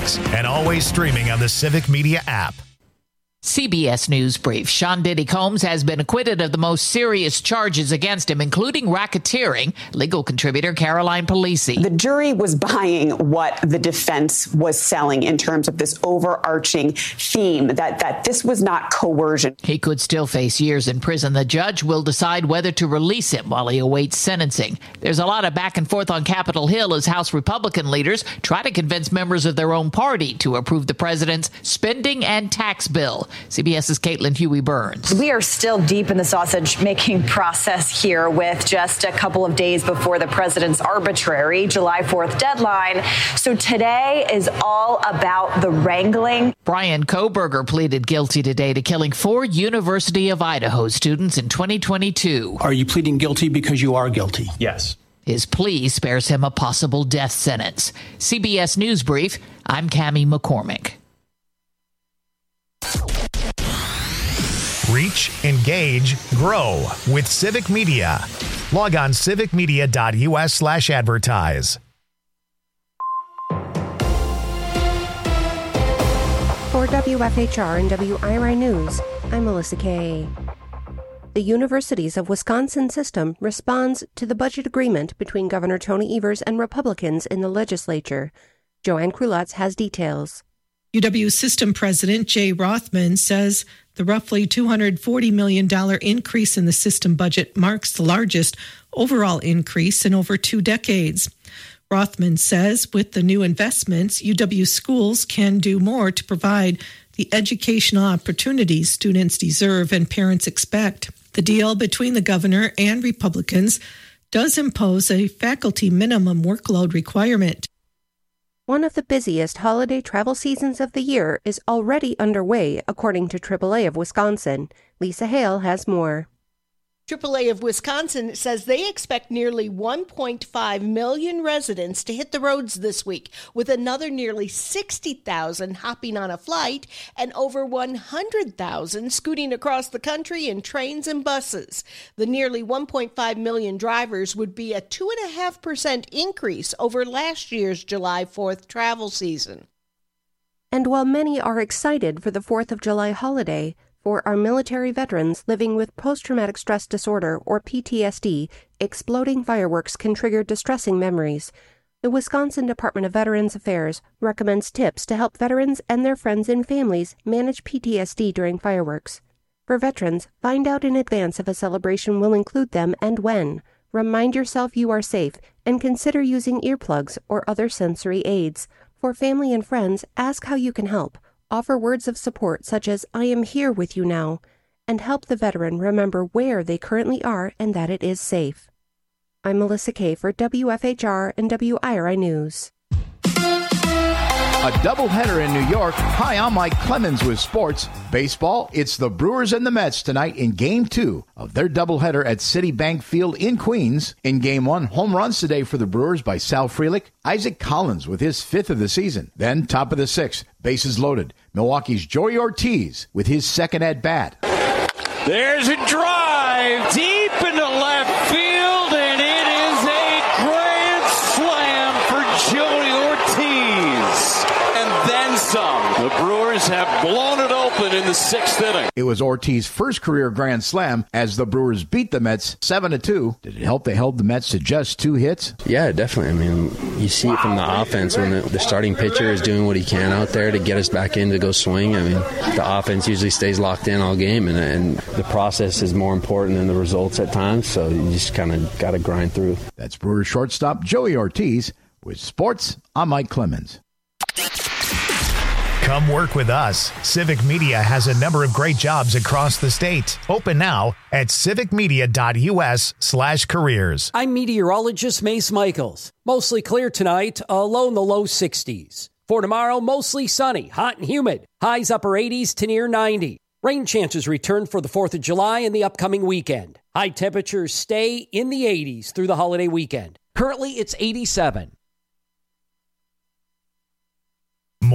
6, and always streaming on the Civic Media app. CBS News Brief. Sean Diddy Combs has been acquitted of the most serious charges against him, including racketeering. Legal contributor Caroline Polisi. The jury was buying what the defense was selling in terms of this overarching theme that this was not coercion. He could still face years in prison. The judge will decide whether to release him while he awaits sentencing. There's a lot of back and forth on Capitol Hill as House Republican leaders try to convince members of their own party to approve the president's spending and tax bill. CBS's Caitlin Huey-Burns. We are still deep in the sausage-making process here with just a couple of days before the president's arbitrary July 4th deadline. So today is all about the wrangling. Brian Kohberger pleaded guilty today to killing 4 University of Idaho students in 2022. Are you pleading guilty because you are guilty? Yes. His plea spares him a possible death sentence. CBS News Brief, I'm Cammie McCormick. Reach, engage, grow with Civic Media. Log on civicmedia.us/advertise. For WFHR and WIRI News, I'm Melissa Kay. The Universities of Wisconsin system responds to the budget agreement between Governor Tony Evers and Republicans in the legislature. Joanne Krulotz has details. UW System President Jay Rothman says the roughly $240 million increase in the system budget marks the largest overall increase in over 2 decades. Rothman says with the new investments, UW schools can do more to provide the educational opportunities students deserve and parents expect. The deal between the governor and Republicans does impose a faculty minimum workload requirement. One of the busiest holiday travel seasons of the year is already underway, according to AAA of Wisconsin. Lisa Hale has more. AAA of Wisconsin says they expect nearly 1.5 million residents to hit the roads this week, with another nearly 60,000 hopping on a flight and over 100,000 scooting across the country in trains and buses. The nearly 1.5 million drivers would be a 2.5% increase over last year's July 4th travel season. And while many are excited for the 4th of July holiday, for our military veterans living with post-traumatic stress disorder, or PTSD, exploding fireworks can trigger distressing memories. The Wisconsin Department of Veterans Affairs recommends tips to help veterans and their friends and families manage PTSD during fireworks. For veterans, find out in advance if a celebration will include them and when. Remind yourself you are safe and consider using earplugs or other sensory aids. For family and friends, ask how you can help. Offer words of support such as, I am here with you now, and help the veteran remember where they currently are and that it is safe. I'm Melissa Kay for WFHR and WIRI News. A doubleheader in New York. Hi, I'm Mike Clemens with sports. Baseball, it's the Brewers and the Mets tonight in Game 2 of their doubleheader at Citibank Field in Queens. In Game 1, home runs today for the Brewers by Sal Frelick, Isaac Collins with his 5th of the season. Then, top of the 6th, bases loaded, Milwaukee's Joey Ortiz with his 2nd at-bat. There's a drive deep into left field, and it is a grand slam for Joey Ortiz. And then some. The Brewers have blown it open in the 6th inning. It was Ortiz's first career grand slam as the Brewers beat the Mets 7-2. Did it help they held the Mets to just 2 hits? Yeah, definitely. I mean, you see it from the offense when the starting pitcher is doing what he can out there to get us back in to go swing. I mean, the offense usually stays locked in all game, and the process is more important than the results at times, so you just kind of got to grind through. That's Brewers shortstop Joey Ortiz. With sports, I'm Mike Clemens. Come work with us. Civic Media has a number of great jobs across the state. Open now at civicmedia.us/careers. I'm meteorologist Mace Michaels. Mostly clear tonight, a low in the low 60s. For tomorrow, mostly sunny, hot and humid. Highs upper 80s to near 90. Rain chances return for the 4th of July and the upcoming weekend. High temperatures stay in the 80s through the holiday weekend. Currently, it's 87.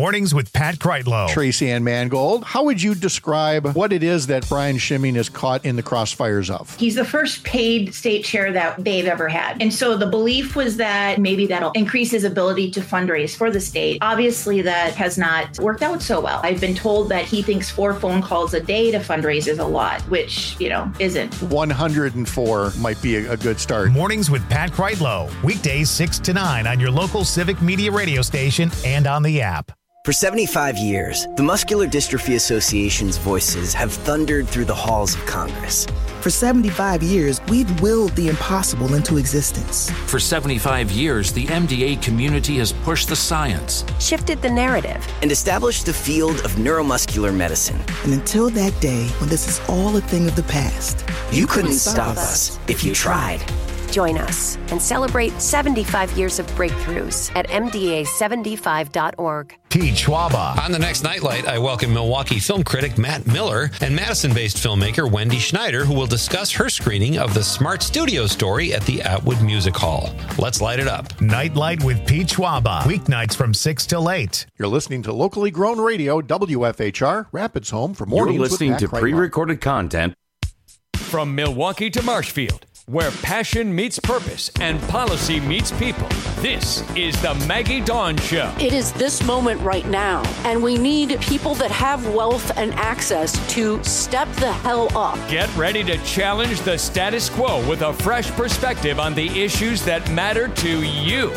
Mornings with Pat Kreitlow. Tracy Ann Mangold, how would you describe what it is that Brian Schimming is caught in the crossfires of? He's the first paid state chair that they've ever had. And so the belief was that maybe that'll increase his ability to fundraise for the state. Obviously, that has not worked out so well. I've been told that he thinks 4 phone calls a day to fundraise is a lot, which, isn't. 104 might be a good start. Mornings with Pat Kreitlow. Weekdays 6 to 9 on your local Civic Media radio station and on the app. For 75 years, the Muscular Dystrophy Association's voices have thundered through the halls of Congress. For 75 years, we've willed the impossible into existence. For 75 years, the MDA community has pushed the science, shifted the narrative, and established the field of neuromuscular medicine. And until that day when this is all a thing of the past, you couldn't stop us if you tried. Join us and celebrate 75 years of breakthroughs at MDA75.org. Pete Schwaba. On the next Nightlight, I welcome Milwaukee film critic Matt Miller and Madison-based filmmaker Wendy Schneider, who will discuss her screening of the Smart Studio story at the Atwood Music Hall. Let's light it up. Nightlight with Pete Schwaba. Weeknights from 6 till 8. You're listening to locally grown radio, WFHR, Rapids Home for Mornings You're listening with Pat to Kreitlow. pre-recorded content. From Milwaukee to Marshfield, where passion meets purpose and policy meets people. This is the Maggie Dawn Show. It is this moment right now, and we need people that have wealth and access to step the hell up. Get ready to challenge the status quo with a fresh perspective on the issues that matter to you.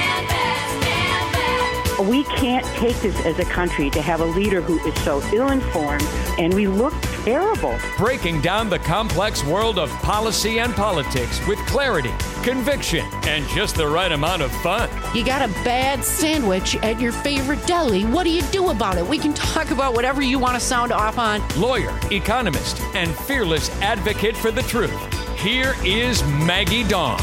We can't take this as a country to have a leader who is so ill-informed, and we look terrible. Breaking down the complex world of policy and politics with clarity, conviction, and just the right amount of fun. You got a bad sandwich at your favorite deli. What do you do about it? We can talk about whatever you want to sound off on. Lawyer, economist, and fearless advocate for the truth. Here is Maggie Dawn.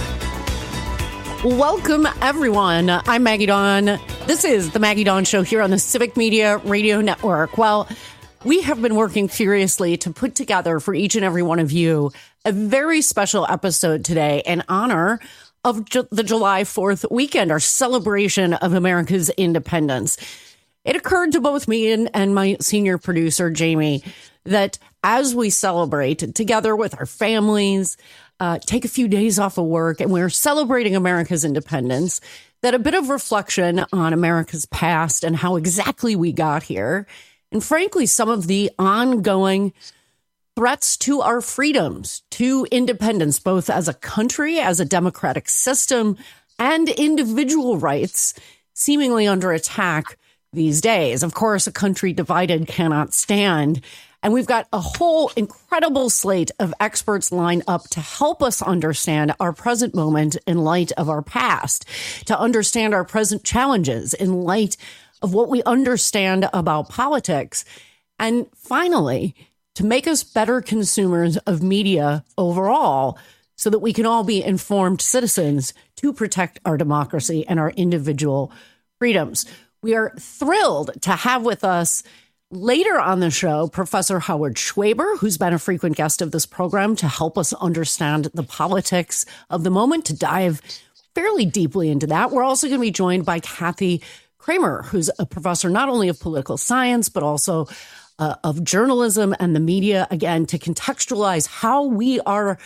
Welcome, everyone. I'm Maggie Dawn. This is the Maggie Dawn Show here on the Civic Media Radio Network. Well, we have been working furiously to put together for each and every one of you a very special episode today in honor of the July 4th weekend, our celebration of America's independence. It occurred to both me and my senior producer, Jamie, that as we celebrate together with our families, take a few days off of work, and we're celebrating America's independence, that a bit of reflection on America's past and how exactly we got here, and frankly, some of the ongoing threats to our freedoms, to independence, both as a country, as a democratic system, and individual rights seemingly under attack these days. Of course, a country divided cannot stand. And we've got a whole incredible slate of experts lined up to help us understand our present moment in light of our past, to understand our present challenges in light of what we understand about politics, and finally, to make us better consumers of media overall so that we can all be informed citizens to protect our democracy and our individual freedoms. We are thrilled to have with us later on the show, Professor Howard Schwaber, who's been a frequent guest of this program, to help us understand the politics of the moment, to dive fairly deeply into that. We're also going to be joined by Kathy Kramer, who's a professor not only of political science, but also of journalism and the media, again, to contextualize how we are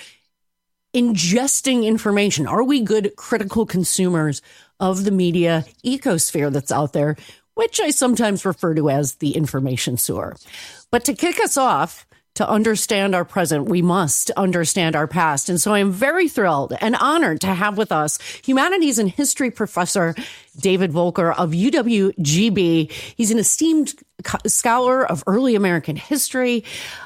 ingesting information. Are we good critical consumers of the media ecosphere that's out there, which I sometimes refer to as the information sewer? But to kick us off, to understand our present, we must understand our past. And so I am very thrilled and honored to have with us humanities and history professor David Volker of UWGB. He's an esteemed scholar of early American history,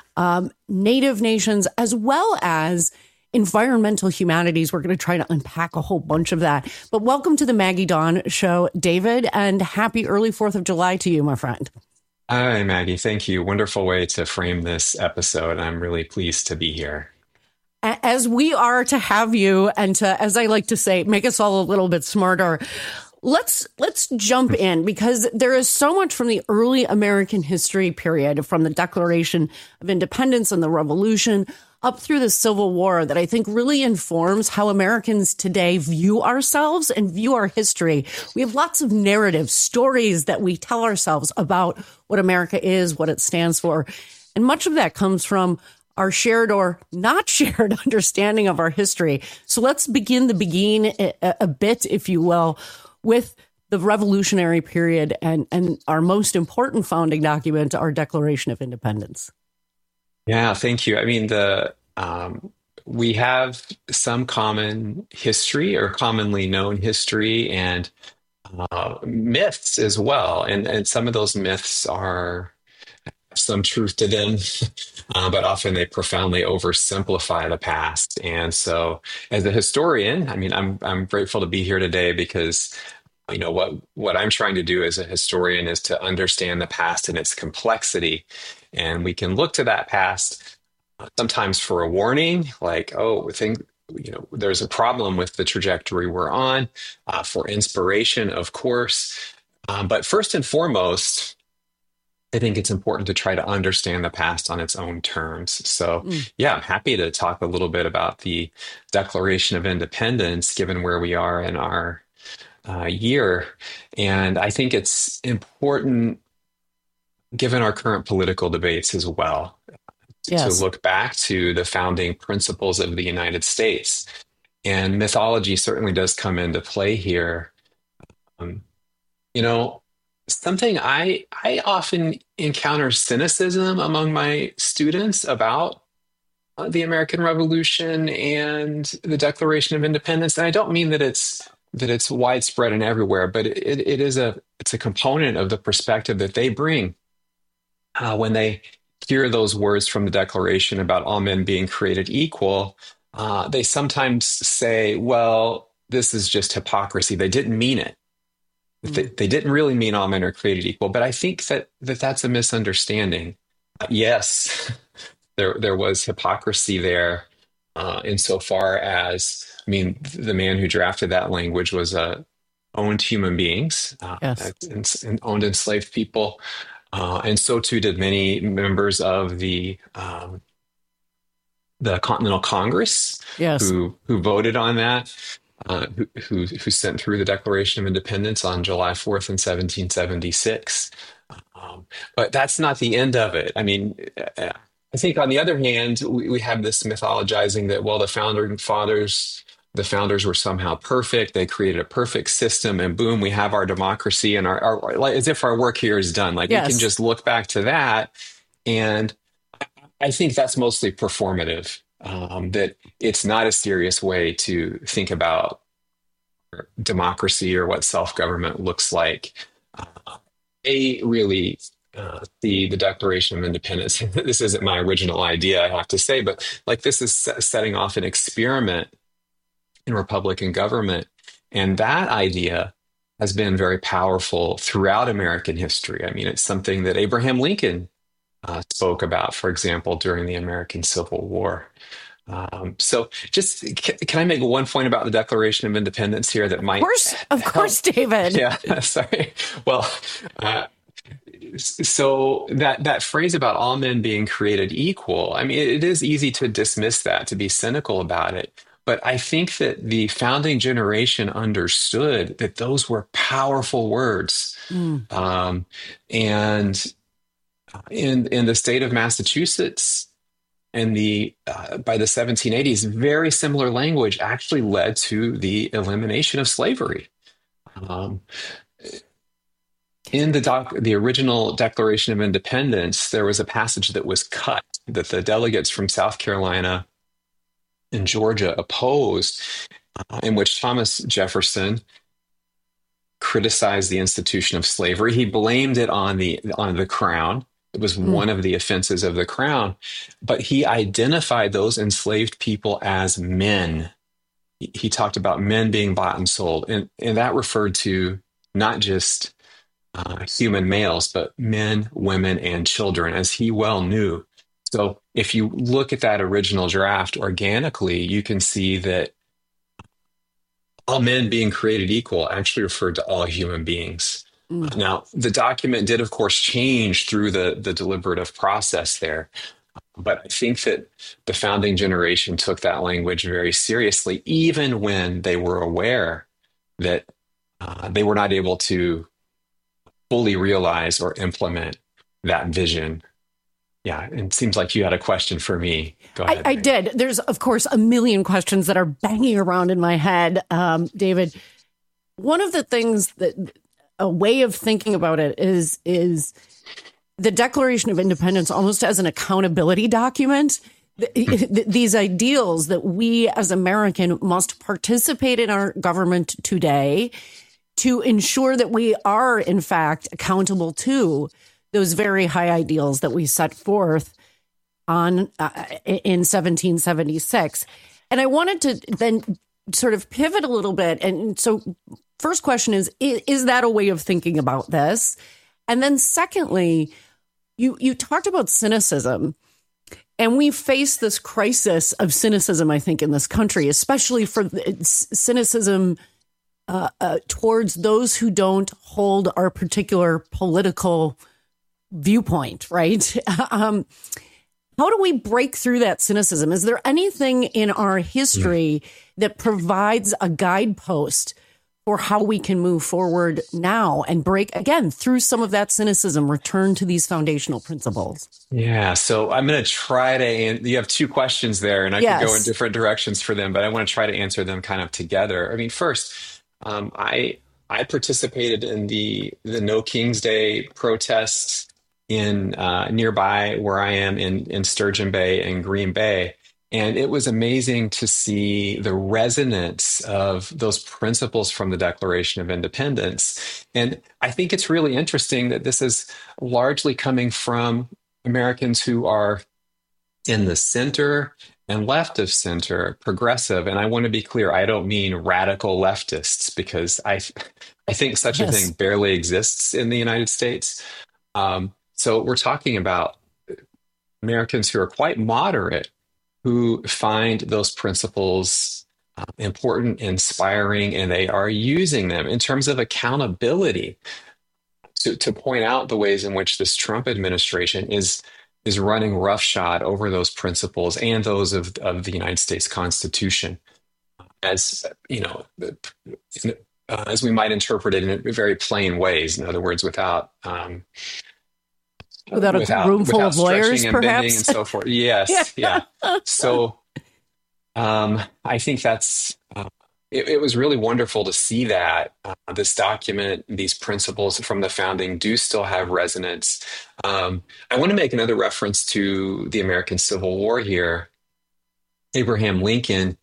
Native nations, as well as environmental humanities. We're going to try to unpack a whole bunch of that. But welcome to the Maggie Dawn Show, David, and happy early 4th of July to you, my friend. Hi, Maggie. Thank you. Wonderful way to frame this episode. I'm really pleased to be here. As we are to have you, and to, as I like to say, make us all a little bit smarter, let's jump in, because there is so much from the early American history period, from the Declaration of Independence and the Revolution, up through the Civil War that I think really informs how Americans today view ourselves and view our history. We have lots of narratives, stories that we tell ourselves about what America is, what it stands for. And much of that comes from our shared or not shared understanding of our history. So let's begin the beginning a bit, if you will, with the Revolutionary period and our most important founding document, our Declaration of Independence. Yeah, thank you. I mean, we have some common history or commonly known history and myths as well. And some of those myths are some truth to them, but often they profoundly oversimplify the past. And so as a historian, I mean, I'm grateful to be here today because what I'm trying to do as a historian is to understand the past and its complexity. And we can look to that past sometimes for a warning, like, there's a problem with the trajectory we're on, for inspiration, of course. But first and foremost, I think it's important to try to understand the past on its own terms. So, I'm happy to talk a little bit about the Declaration of Independence, given where we are in our year. And I think it's important, given our current political debates as well, to look back to the founding principles of the United States. And mythology certainly does come into play here. Something I often encounter cynicism among my students about the American Revolution and the Declaration of Independence. And I don't mean that it's widespread and everywhere, but it's a component of the perspective that they bring when they hear those words from the Declaration about all men being created equal. They sometimes say, well, this is just hypocrisy. They didn't mean it. They didn't really mean all men are created equal. But I think that's a misunderstanding. Yes, there was hypocrisy there insofar as, the man who drafted that language owned human beings and owned enslaved people. And so too did many members of the Continental Congress who voted on that, who sent through the Declaration of Independence on July 4th in 1776. But that's not the end of it. I think on the other hand, we have this mythologizing that, well, the founders were somehow perfect. They created a perfect system, and boom, we have our democracy, and our as if our work here is done. We can just look back to that, and I think that's mostly performative. That it's not a serious way to think about democracy or what self-government looks like. Really the Declaration of Independence. This isn't my original idea, I have to say, but this is setting off an experiment in Republican government. And that idea has been very powerful throughout American history. It's something that Abraham Lincoln spoke about, for example, during the American Civil War. So just, can I make one point about the Declaration of Independence here that might... Of course, David. Yeah, sorry. Well, so that phrase about all men being created equal, it is easy to dismiss that, to be cynical about it. But I think that the founding generation understood that those were powerful words. And in the state of Massachusetts, and by the 1780s, very similar language actually led to the elimination of slavery. In the original Declaration of Independence, there was a passage that was cut that the delegates from South Carolina and Georgia opposed, in which Thomas Jefferson criticized the institution of slavery. He blamed it on the crown. It was one of the offenses of the crown, but he identified those enslaved people as men. He talked about men being bought and sold, and that referred to not just human males, but men, women, and children, as he well knew. So if you look at that original draft organically, you can see that all men being created equal actually referred to all human beings. Now, the document did, of course, change through the deliberative process there. But I think that the founding generation took that language very seriously, even when they were aware that they were not able to fully realize or implement that vision. Yeah, and it seems like you had a question for me. Go ahead. I did. There's, of course, a million questions that are banging around in my head, David. One of the things that a way of thinking about it is the Declaration of Independence almost as an accountability document. These ideals that we as American must participate in our government today to ensure that we are, in fact, accountable to those very high ideals that we set forth on in 1776. And I wanted to then sort of pivot a little bit. And so first question is that a way of thinking about this? And then secondly, you talked about cynicism. And we face this crisis of cynicism, I think, in this country, especially for cynicism towards those who don't hold our particular political viewpoint, right? How do we break through that cynicism? Is there anything in our history that provides a guidepost for how we can move forward now and break, again, through some of that cynicism, return to these foundational principles? Yeah, so I'm going to try to, you have two questions there, and I could go in different directions for them, but I want to try to answer them kind of together. I mean, first, I participated in the No King's Day protests in nearby where I am in Sturgeon Bay and Green Bay. And it was amazing to see the resonance of those principles from the Declaration of Independence. And I think it's really interesting that this is largely coming from Americans who are in the center and left of center, progressive. And I want to be clear, I don't mean radical leftists, because I think such a thing barely exists in the United States. So we're talking about Americans who are quite moderate, who find those principles important, inspiring, and they are using them in terms of accountability to point out the ways in which this Trump administration is running roughshod over those principles and those of the United States Constitution, as you know, as we might interpret it in very plain ways. In other words, without a room full of lawyers, perhaps, and so forth. Yes, yeah. So, I think that's. It was really wonderful to see that this document, these principles from the founding, do still have resonance. I want to make another reference to the American Civil War here. Abraham Lincoln,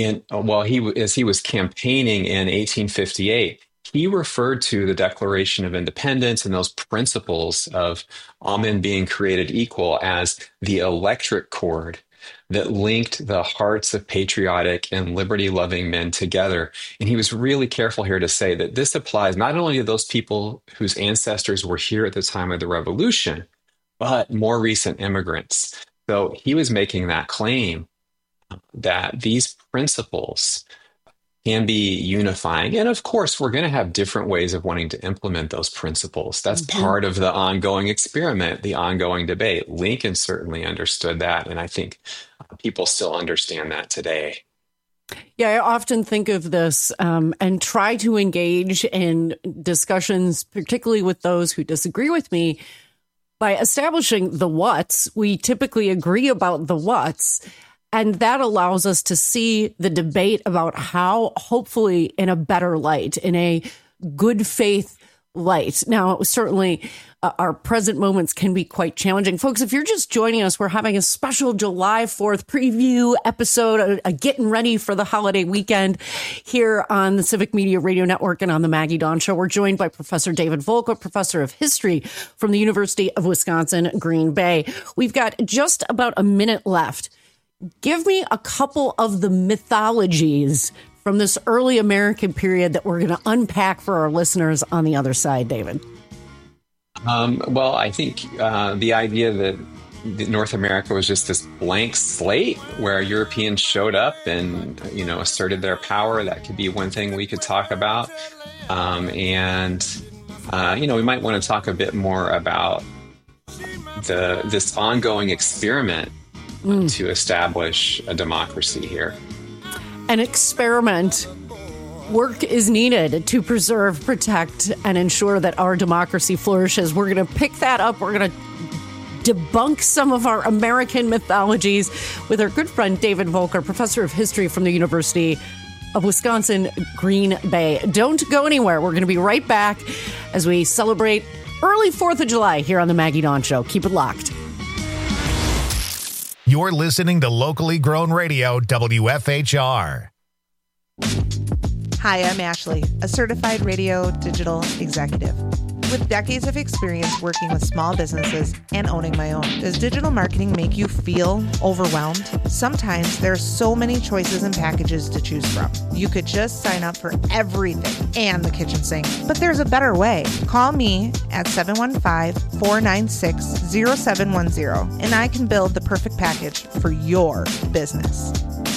as he was campaigning in 1858. He referred to the Declaration of Independence and those principles of all men being created equal as the electric cord that linked the hearts of patriotic and liberty-loving men together. And he was really careful here to say that this applies not only to those people whose ancestors were here at the time of the Revolution, but more recent immigrants. So he was making that claim that these principles can be unifying. And of course, we're going to have different ways of wanting to implement those principles. That's part of the ongoing experiment, the ongoing debate. Lincoln certainly understood that. And I think people still understand that today. Yeah, I often think of this and try to engage in discussions, particularly with those who disagree with me, by establishing the what's. We typically agree about the what's. And that allows us to see the debate about how, hopefully in a better light, in a good faith light. Now, certainly our present moments can be quite challenging. Folks, if you're just joining us, we're having a special July 4th preview episode, a getting ready for the holiday weekend here on the Civic Media Radio Network and on the Maggie Dawn Show. We're joined by Professor David Volk, professor of history from the University of Wisconsin, Green Bay. We've got just about a minute left. Give me a couple of the mythologies from this early American period that we're going to unpack for our listeners on the other side, David. Well, I think the idea that North America was just this blank slate where Europeans showed up and, asserted their power, that could be one thing we could talk about. We might want to talk a bit more about this ongoing experiment to establish a democracy here. An experiment. Work is needed to preserve, protect, and ensure that our democracy flourishes. We're going to pick that up. We're going to debunk some of our American mythologies with our good friend David Volker, professor of history from the University of Wisconsin, Green Bay. Don't go anywhere. We're going to be right back as we celebrate early 4th of July here on the Maggie Dawn Show. Keep it locked. You're listening to locally grown radio, WFHR. Hi, I'm Ashley, a certified radio digital executive. With decades of experience working with small businesses and owning my own, does digital marketing make you feel overwhelmed? Sometimes there are so many choices and packages to choose from. You could just sign up for everything and the kitchen sink, but there's a better way. Call me at 715-496-0710 and I can build the perfect package for your business.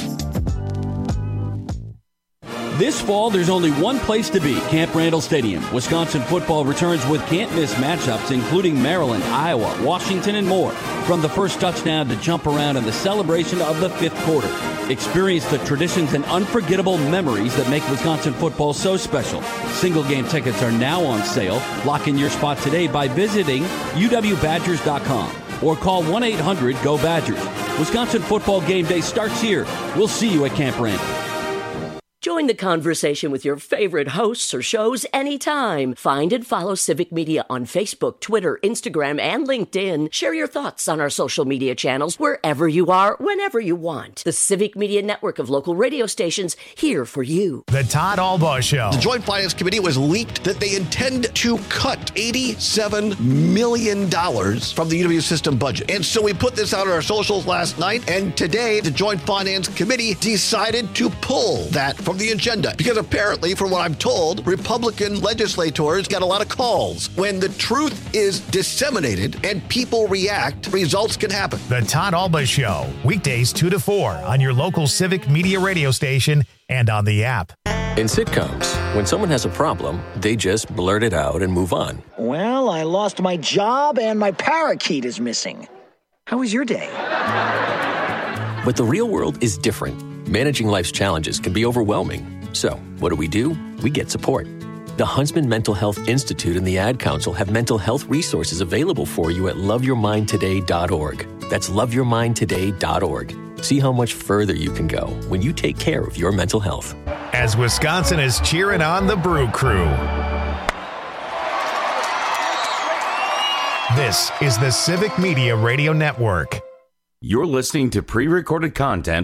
This fall, there's only one place to be, Camp Randall Stadium. Wisconsin football returns with can't-miss matchups, including Maryland, Iowa, Washington, and more. From the first touchdown to jump around in the celebration of the fifth quarter. Experience the traditions and unforgettable memories that make Wisconsin football so special. Single-game tickets are now on sale. Lock in your spot today by visiting uwbadgers.com or call 1-800-GO-BADGERS. Wisconsin football game day starts here. We'll see you at Camp Randall. Join the conversation with your favorite hosts or shows anytime. Find and follow Civic Media on Facebook, Twitter, Instagram, and LinkedIn. Share your thoughts on our social media channels wherever you are, whenever you want. The Civic Media network of local radio stations here for you. The Todd Albaugh Show. The Joint Finance Committee was leaked that they intend to cut $87 million from the UW system budget. And so we put this out on our socials last night, and today the Joint Finance Committee decided to pull that from the agenda, because apparently, from what I'm told, Republican legislators got a lot of calls. When the truth is disseminated and people react, results can happen. The Todd Albaugh Show, weekdays 2 to 4 on your local Civic Media radio station and on the app. In sitcoms, when someone has a problem, they just blurt it out and move on. Well, I lost my job and my parakeet is missing. How was your day? But the real world is different. Managing life's challenges can be overwhelming. So, what do? We get support. The Huntsman Mental Health Institute and the Ad Council have mental health resources available for you at loveyourmindtoday.org. That's loveyourmindtoday.org. See how much further you can go when you take care of your mental health. As Wisconsin is cheering on the Brew Crew. This is the Civic Media Radio Network. You're listening to pre-recorded content.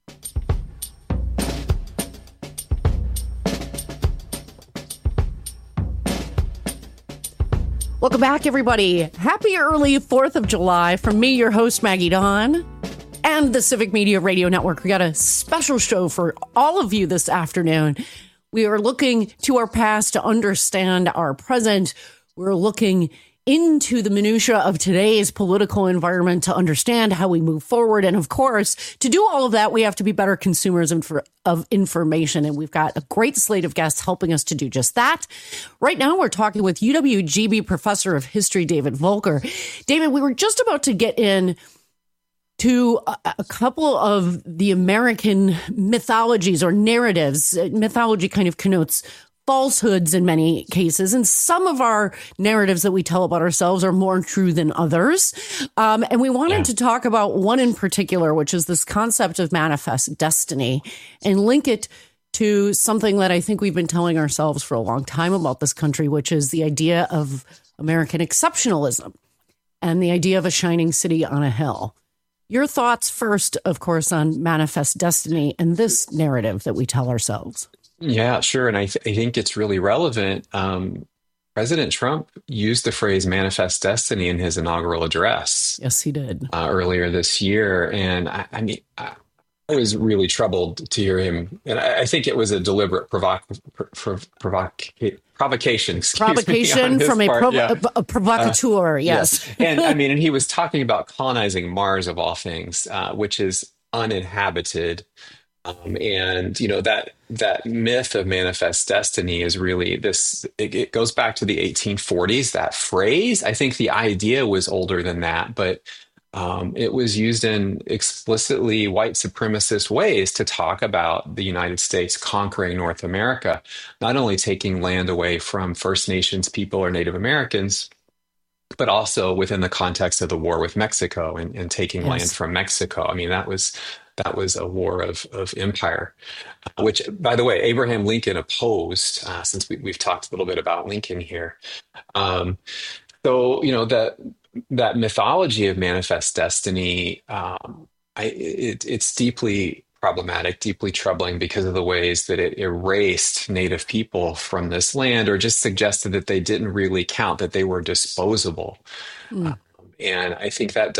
Welcome back, everybody. Happy early 4th of July from me, your host, Maggie Dawn, and the Civic Media Radio Network. We got a special show for all of you this afternoon. We are looking to our past to understand our present. We're looking into the minutia of today's political environment to understand how we move forward. And of course, to do all of that, we have to be better consumers of information. And we've got a great slate of guests helping us to do just that. Right now, we're talking with UWGB Professor of History, David Volker. David, we were just about to get in to a couple of the American mythologies or narratives. Mythology kind of connotes falsehoods in many cases, and some of our narratives that we tell about ourselves are more true than others. And we wanted to talk about one in particular, which is this concept of manifest destiny, and link it to something that I think we've been telling ourselves for a long time about this country, which is the idea of American exceptionalism and the idea of a shining city on a hill. Your thoughts first, of course, on manifest destiny and this narrative that we tell ourselves. Yeah, sure. And I think it's really relevant. President Trump used the phrase manifest destiny in his inaugural address. Yes, he did. Earlier this year. And I was really troubled to hear him. And I think it was a deliberate provocation. Provocation from a provocateur. Yes. And he was talking about colonizing Mars of all things, which is uninhabited. And that myth of manifest destiny is really this. It goes back to the 1840s. That phrase. I think the idea was older than that, but it was used in explicitly white supremacist ways to talk about the United States conquering North America, not only taking land away from First Nations people or Native Americans, but also within the context of the war with Mexico and taking land from Mexico. I mean, that was a war of empire, which, by the way, Abraham Lincoln opposed, since we've talked a little bit about Lincoln here. So, that mythology of manifest destiny, it's deeply problematic, deeply troubling because of the ways that it erased Native people from this land, or just suggested that they didn't really count, that they were disposable. And I think that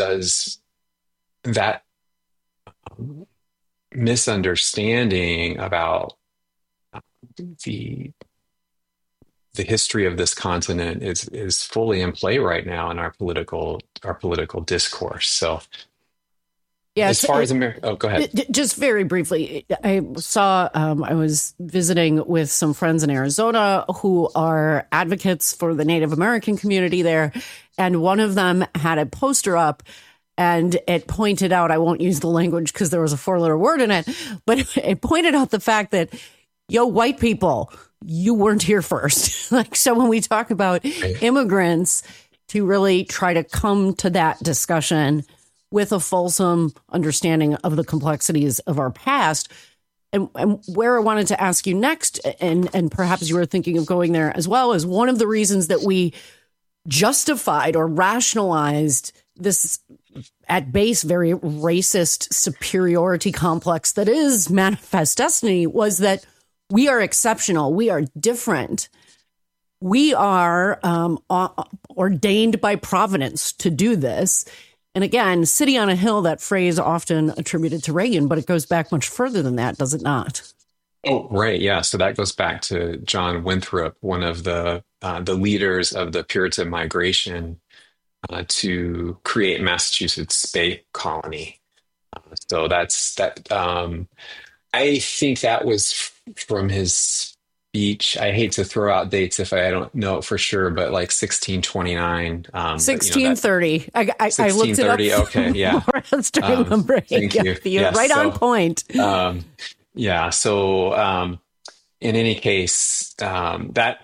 misunderstanding about the history of this continent is fully in play right now in our political discourse. So, yeah, as far as America, go ahead. Just very briefly, I saw I was visiting with some friends in Arizona who are advocates for the Native American community there, and one of them had a poster up. And it pointed out, I won't use the language because there was a 4-letter word in it, but it pointed out the fact that, white people, you weren't here first. So when we talk about immigrants, to really try to come to that discussion with a fulsome understanding of the complexities of our past. And where I wanted to ask you next, and perhaps you were thinking of going there as well, is one of the reasons that we justified or rationalized this at base very racist superiority complex that is manifest destiny was that we are exceptional. We are different. We are ordained by providence to do this. And again, city on a hill, that phrase often attributed to Reagan, but it goes back much further than that, does it not? Oh, right. Yeah. So that goes back to John Winthrop, one of the leaders of the Puritan migration to create Massachusetts Bay Colony. So that's that. I think that was from his speech. I hate to throw out dates if I don't know it for sure, but like 1629. 1630. I looked it up. Okay, yeah. During the break. Thank you. You're right on point. Yeah. So in any case, that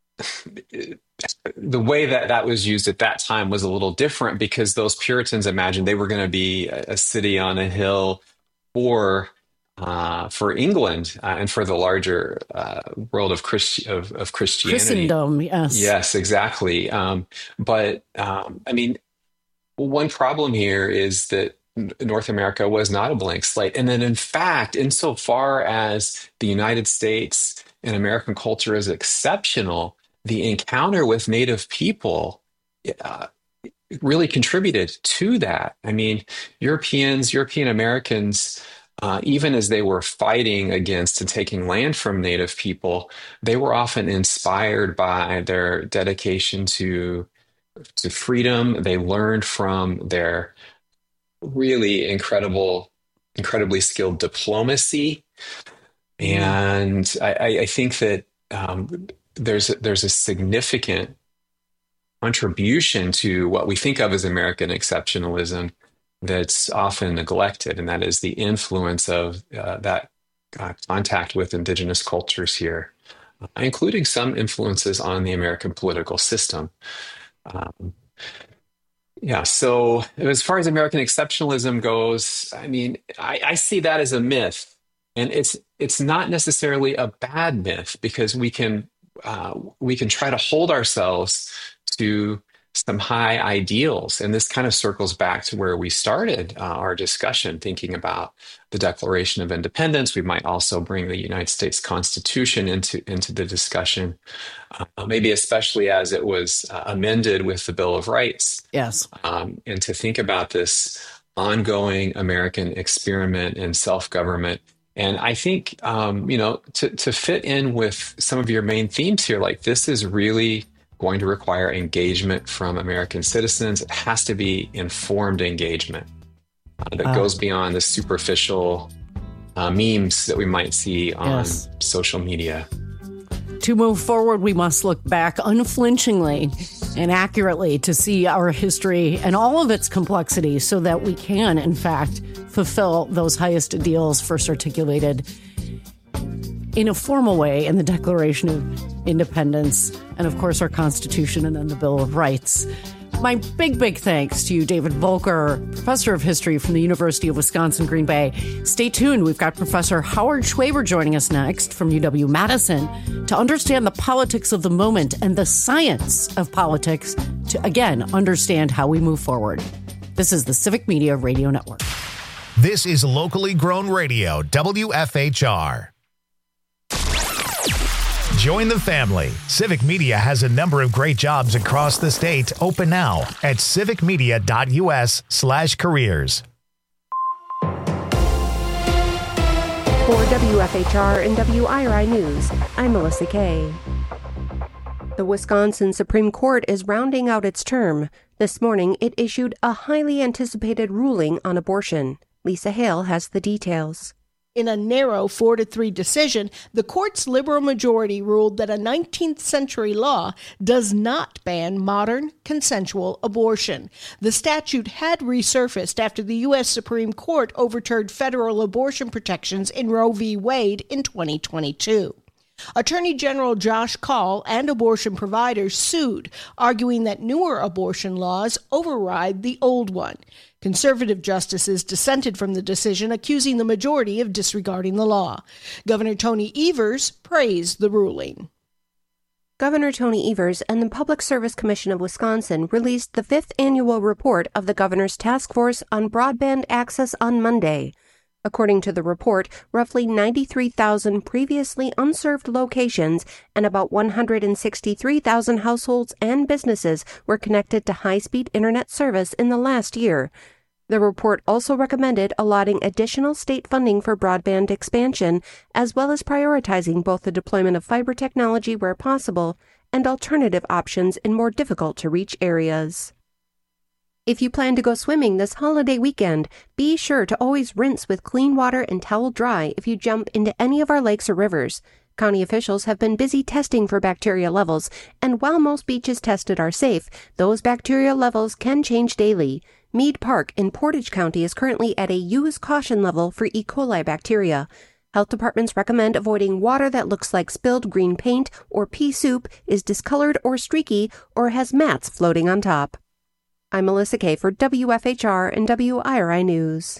the way that was used at that time was a little different because those Puritans imagined they were going to be a city on a hill for England and for the larger world of Christianity. Christendom, yes. Yes, exactly. But I mean, one problem here is that North America was not a blank slate. And then, in fact, insofar as the United States and American culture is exceptional, the encounter with Native people really contributed to that. I mean, European Americans, even as they were fighting against and taking land from Native people, they were often inspired by their dedication to freedom. They learned from their really incredibly skilled diplomacy. And I think that there's a significant contribution to what we think of as American exceptionalism that's often neglected, and that is the influence of that contact with indigenous cultures here, including some influences on the American political system. So as far as American exceptionalism goes, I mean, I see that as a myth, and it's not necessarily a bad myth because we can try to hold ourselves to some high ideals. And this kind of circles back to where we started our discussion, thinking about the Declaration of Independence. We might also bring the United States Constitution into the discussion, maybe especially as it was amended with the Bill of Rights. Yes. And to think about this ongoing American experiment in self-government. And I think, to fit in with some of your main themes here, like this is really going to require engagement from American citizens. It has to be informed engagement that goes beyond the superficial memes that we might see on social media. To move forward, we must look back unflinchingly and accurately to see our history and all of its complexity so that we can, in fact, fulfill those highest ideals first articulated in a formal way in the Declaration of Independence and, of course, our Constitution and then the Bill of Rights. My big thanks to you, David Volker, professor of history from the University of Wisconsin, Green Bay. Stay tuned. We've got Professor Howard Schwaber joining us next from UW-Madison to understand the politics of the moment and the science of politics to, again, understand how we move forward. This is the Civic Media Radio Network. This is locally grown radio, WFHR. Join the family. Civic Media has a number of great jobs across the state open now at civicmedia.us/careers. For WFHR and WIRI News, I'm Melissa Kay. The Wisconsin Supreme Court is rounding out its term. This morning, it issued a highly anticipated ruling on abortion. Lisa Hale has the details. In a narrow 4-3 decision, the court's liberal majority ruled that a 19th century law does not ban modern, consensual abortion. The statute had resurfaced after the U.S. Supreme Court overturned federal abortion protections in Roe v. Wade in 2022. Attorney General Josh Kaul and abortion providers sued, arguing that newer abortion laws override the old one. Conservative justices dissented from the decision, accusing the majority of disregarding the law. Governor Tony Evers praised the ruling. Governor Tony Evers and the Public Service Commission of Wisconsin released the 5th annual report of the Governor's Task Force on Broadband Access on Monday. According to the report, roughly 93,000 previously unserved locations and about 163,000 households and businesses were connected to high-speed internet service in the last year. The report also recommended allotting additional state funding for broadband expansion, as well as prioritizing both the deployment of fiber technology where possible and alternative options in more difficult-to-reach areas. If you plan to go swimming this holiday weekend, be sure to always rinse with clean water and towel dry if you jump into any of our lakes or rivers. County officials have been busy testing for bacteria levels, and while most beaches tested are safe, those bacteria levels can change daily. Meade Park in Portage County is currently at a use caution level for E. coli bacteria. Health departments recommend avoiding water that looks like spilled green paint or pea soup, is discolored or streaky, or has mats floating on top. I'm Melissa Kay for WFHR and WIRI News.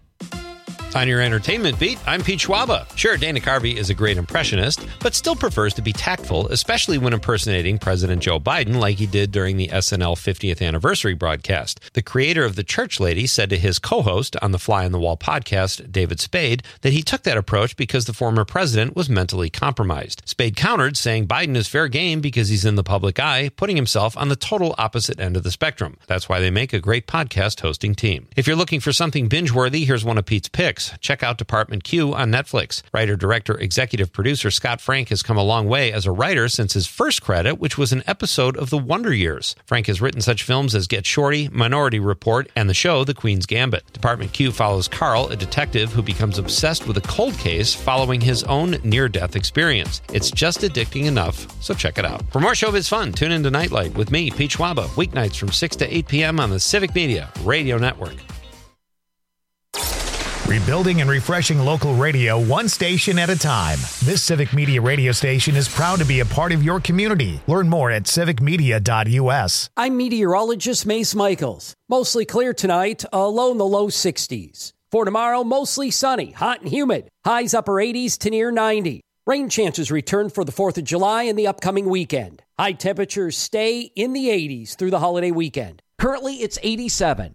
On your entertainment beat, I'm Pete Schwaba. Sure, Dana Carvey is a great impressionist, but still prefers to be tactful, especially when impersonating President Joe Biden like he did during the SNL 50th anniversary broadcast. The creator of The Church Lady said to his co-host on the Fly on the Wall podcast, David Spade, that he took that approach because the former president was mentally compromised. Spade countered, saying Biden is fair game because he's in the public eye, putting himself on the total opposite end of the spectrum. That's why they make a great podcast hosting team. If you're looking for something binge-worthy, here's one of Pete's picks. Check out Department Q on Netflix. Writer, director, executive producer Scott Frank has come a long way as a writer since his first credit, which was an episode of The Wonder Years. Frank has written such films as Get Shorty, Minority Report, and the show The Queen's Gambit. Department Q follows Carl, a detective who becomes obsessed with a cold case following his own near-death experience. It's just addicting enough, so check it out. For more showbiz fun, tune into Nightlight with me, Pete Schwaba, weeknights from 6 to 8 p.m. on the Civic Media Radio Network. Rebuilding and refreshing local radio one station at a time. This Civic Media radio station is proud to be a part of your community. Learn more at civicmedia.us. I'm meteorologist Mace Michaels. Mostly clear tonight, a low in the low 60s. For tomorrow, mostly sunny, hot and humid. Highs upper 80s to near 90. Rain chances return for the 4th of July and the upcoming weekend. High temperatures stay in the 80s through the holiday weekend. Currently, it's 87.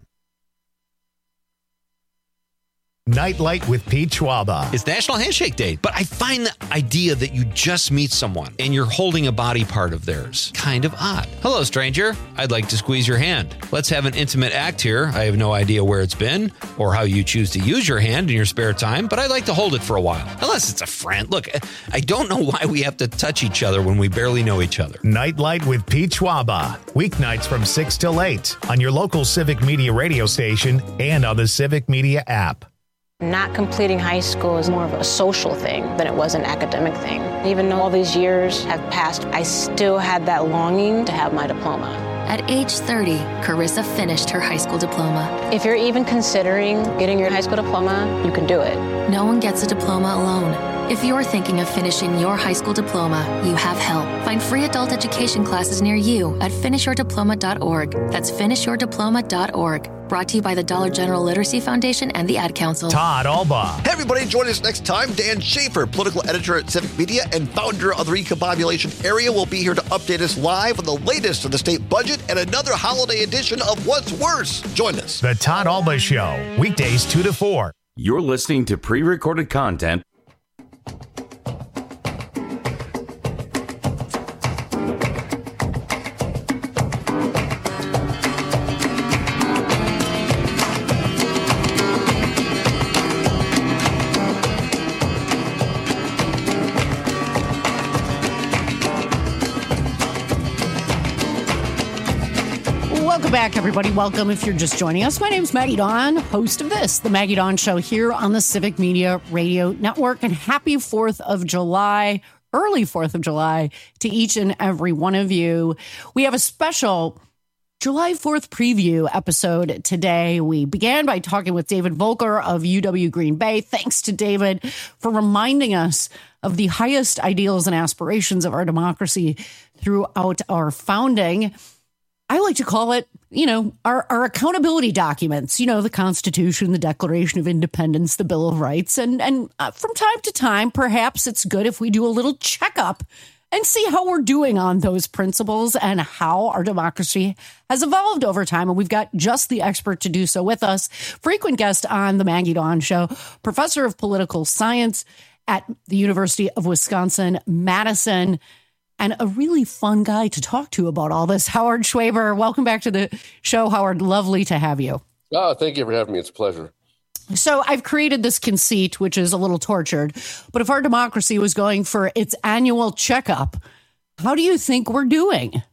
Nightlight with Pete Schwaba. It's National Handshake Day, but I find the idea that you just meet someone and you're holding a body part of theirs kind of odd. Hello, stranger. I'd like to squeeze your hand. Let's have an intimate act here. I have no idea where it's been or how you choose to use your hand in your spare time, but I'd like to hold it for a while. Unless it's a friend. Look, I don't know why we have to touch each other when we barely know each other. Nightlight with Pete Schwaba. Weeknights from 6 till 8 on your local Civic Media radio station and on the Civic Media app. Not completing high school is more of a social thing than it was an academic thing. Even though all these years have passed, I still had that longing to have my diploma. At age 30, Carissa finished her high school diploma. If you're even considering getting your high school diploma, you can do it. No one gets a diploma alone. If you're thinking of finishing your high school diploma, you have help. Find free adult education classes near you at finishyourdiploma.org. That's finishyourdiploma.org. Brought to you by the Dollar General Literacy Foundation and the Ad Council. Todd Alba. Hey, everybody, join us next time. Dan Schaefer, political editor at Civic Media and founder of the Recombobulation Area, will be here to update us live on the latest of the state budget and another holiday edition of What's Worse. Join us. The Todd Alba Show, weekdays 2 to 4. You're listening to pre-recorded content. Back, everybody. Welcome if you're just joining us. My name's Maggie Dawn, host of this, The Maggie Dawn Show, here on the Civic Media Radio Network. And happy 4th of July, early 4th of July to each and every one of you. We have a special July 4th preview episode today. We began by talking with David Volker of UW Green Bay. Thanks to David for reminding us of the highest ideals and aspirations of our democracy throughout our founding. I like to call it, our accountability documents, the Constitution, the Declaration of Independence, the Bill of Rights. And from time to time, perhaps it's good if we do a little checkup and see how we're doing on those principles and how our democracy has evolved over time. And we've got just the expert to do so with us, frequent guest on the Maggie Dawn Show, professor of political science at the University of Wisconsin-Madison, and a really fun guy to talk to about all this, Howard Schwaber. Welcome back to the show, Howard. Lovely to have you. Oh, thank you for having me. It's a pleasure. So I've created this conceit, which is a little tortured, but if our democracy was going for its annual checkup, how do you think we're doing?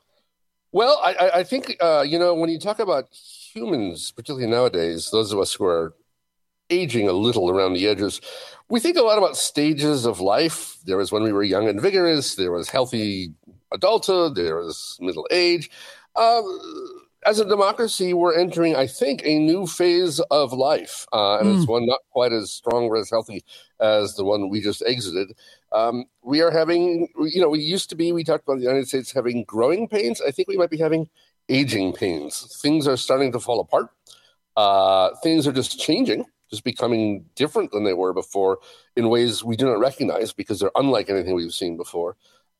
Well, I think, when you talk about humans, particularly nowadays, those of us who are aging a little around the edges, we think a lot about stages of life. There was when we were young and vigorous. There was healthy adulthood. There was middle age. As a democracy, we're entering, I think, a new phase of life. And it's one not quite as strong or as healthy as the one we just exited. We are having, we talked about the United States having growing pains. I think we might be having aging pains. Things are starting to fall apart. Things are just changing, just becoming different than they were before in ways we do not recognize because they're unlike anything we've seen before.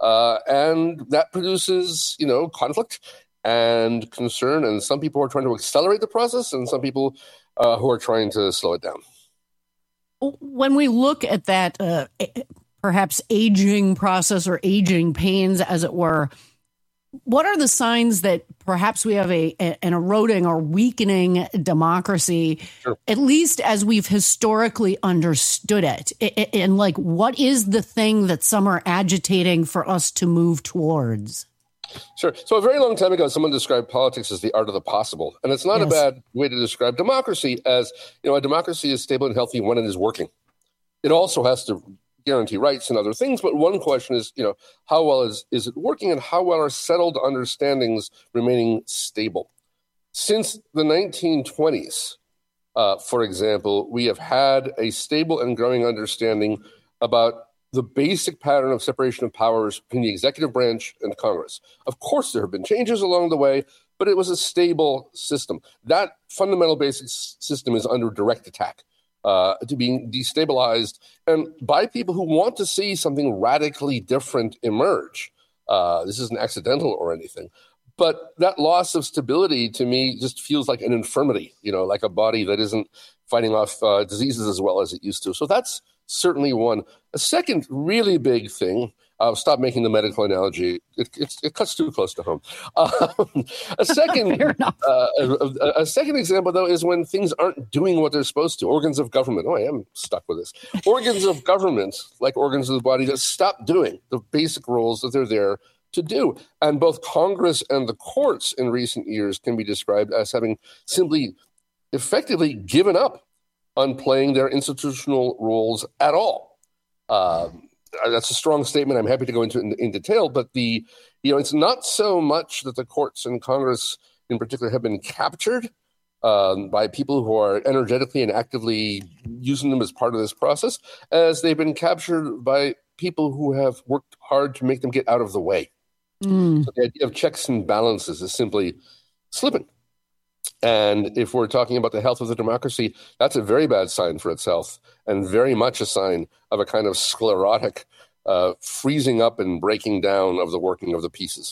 And that produces, conflict and concern. And some people are trying to accelerate the process and some people who are trying to slow it down. When we look at that perhaps aging process or aging pains, as it were, what are the signs that perhaps we have an eroding or weakening democracy, sure, at least as we've historically understood it? And what is the thing that some are agitating for us to move towards? Sure. So a very long time ago, someone described politics as the art of the possible. And it's not a bad way to describe democracy as, a democracy is stable and healthy when it is working. It also has to guarantee rights and other things. But one question is, how well is it working and how well are settled understandings remaining stable? Since the 1920s, for example, we have had a stable and growing understanding about the basic pattern of separation of powers between the executive branch and Congress. Of course, there have been changes along the way, but it was a stable system. That fundamental basic system is under direct attack, to being destabilized, and by people who want to see something radically different emerge. This isn't accidental or anything, but that loss of stability to me just feels like an infirmity, like a body that isn't fighting off diseases as well as it used to. So that's certainly one. A second really big thing, I'll stop making the medical analogy. It cuts too close to home. A second example, though, is when things aren't doing what they're supposed to. Organs of government. Oh, I am stuck with this. Organs of government, like organs of the body, that stop doing the basic roles that they're there to do. And both Congress and the courts in recent years can be described as having simply effectively given up on playing their institutional roles at all. That's a strong statement. I'm happy to go into it in detail, but it's not so much that the courts and Congress in particular have been captured by people who are energetically and actively using them as part of this process, as they've been captured by people who have worked hard to make them get out of the way. So the idea of checks and balances is simply slipping. And if we're talking about the health of the democracy, that's a very bad sign for its health, and very much a sign of a kind of sclerotic freezing up and breaking down of the working of the pieces.